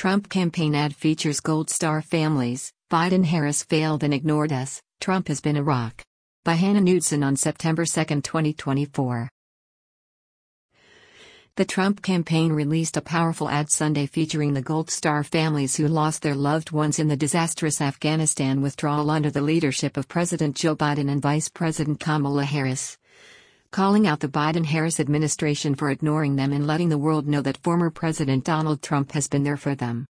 Trump campaign ad features Gold Star families. Biden-Harris failed and ignored us. Trump has been a rock. By Hannah Knudsen on September 2, 2024. The Trump campaign released a powerful ad Sunday featuring the Gold Star families who lost their loved ones in the disastrous Afghanistan withdrawal under the leadership of President Joe Biden and Vice President Kamala Harris, calling out the Biden-Harris administration for ignoring them and letting the world know that former President Donald Trump has been there for them.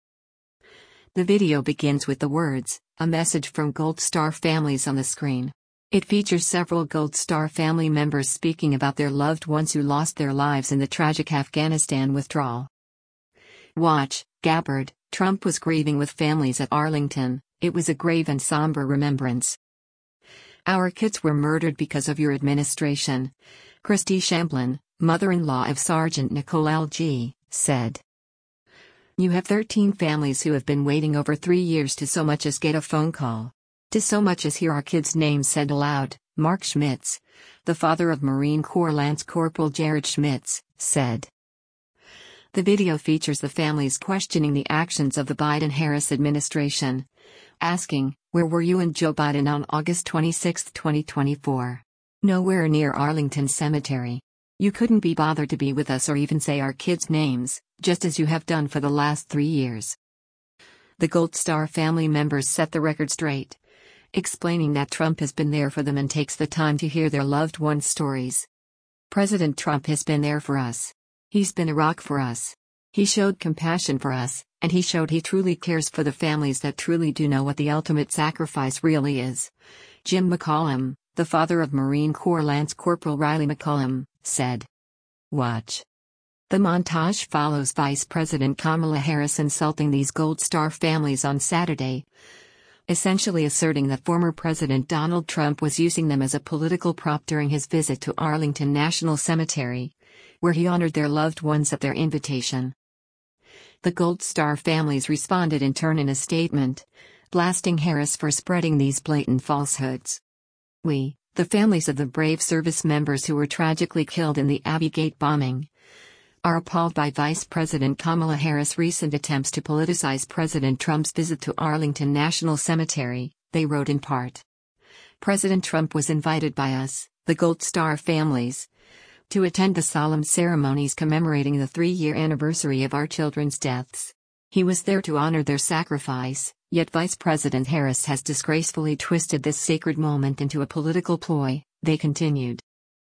The video begins with the words, "A message from Gold Star families" on the screen. It features several Gold Star family members speaking about their loved ones who lost their lives in the tragic Afghanistan withdrawal. Watch, Gabbard, Trump was grieving with families at Arlington. It was a grave and somber remembrance. Our kids were murdered because of your administration, Christy Shamblin, mother-in-law of Sergeant Nicole L.G., said. You have 13 families who have been waiting over 3 years to so much as get a phone call. To so much as hear our kids' names said aloud, Mark Schmitz, the father of Marine Corps Lance Corporal Jared Schmitz, said. The video features the families questioning the actions of the Biden-Harris administration, asking, "Where were you and Joe Biden on August 26, 2024? Nowhere near Arlington Cemetery. You couldn't be bothered to be with us or even say our kids' names, just as you have done for the last 3 years." The Gold Star family members set the record straight, explaining that Trump has been there for them and takes the time to hear their loved ones' stories. President Trump has been there for us. He's been a rock for us. He showed compassion for us, and he showed he truly cares for the families that truly do know what the ultimate sacrifice really is. Jim McCollum, the father of Marine Corps Lance Corporal Riley McCollum, said. Watch. The montage follows Vice President Kamala Harris insulting these Gold Star families on Saturday, essentially asserting that former President Donald Trump was using them as a political prop during his visit to Arlington National Cemetery, where he honored their loved ones at their invitation. The Gold Star families responded in turn in a statement, blasting Harris for spreading these blatant falsehoods. We, the families of the brave service members who were tragically killed in the Abbey Gate bombing, are appalled by Vice President Kamala Harris' recent attempts to politicize President Trump's visit to Arlington National Cemetery, they wrote in part. President Trump was invited by us, the Gold Star families, to attend the solemn ceremonies commemorating the 3-year anniversary of our children's deaths. He was there to honor their sacrifice, yet Vice President Harris has disgracefully twisted this sacred moment into a political ploy, they continued.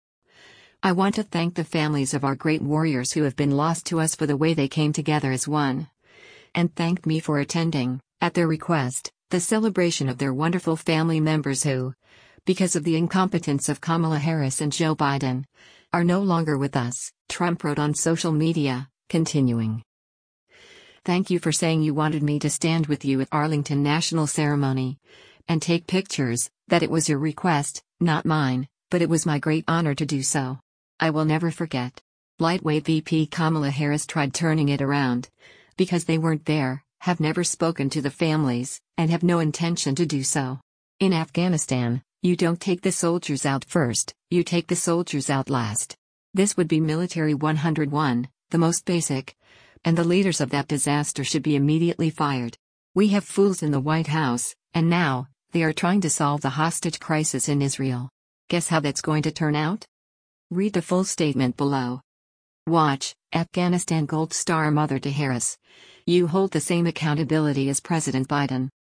I want to thank the families of our great warriors who have been lost to us for the way they came together as one, and thanked me for attending, at their request, the celebration of their wonderful family members who, because of the incompetence of Kamala Harris and Joe Biden, are no longer with us, Trump wrote on social media, continuing. Thank you for saying you wanted me to stand with you at Arlington National Ceremony and take pictures, that it was your request, not mine, but it was my great honor to do so. I will never forget. Lightweight VP Kamala Harris tried turning it around, because they weren't there, have never spoken to the families, and have no intention to do so. In Afghanistan, you don't take the soldiers out first, you take the soldiers out last. This would be Military 101, the most basic, and the leaders of that disaster should be immediately fired. We have fools in the White House, and now, they are trying to solve the hostage crisis in Israel. Guess how that's going to turn out? Read the full statement below. Watch, Afghanistan Gold Star mother to Harris. You hold the same accountability as President Biden.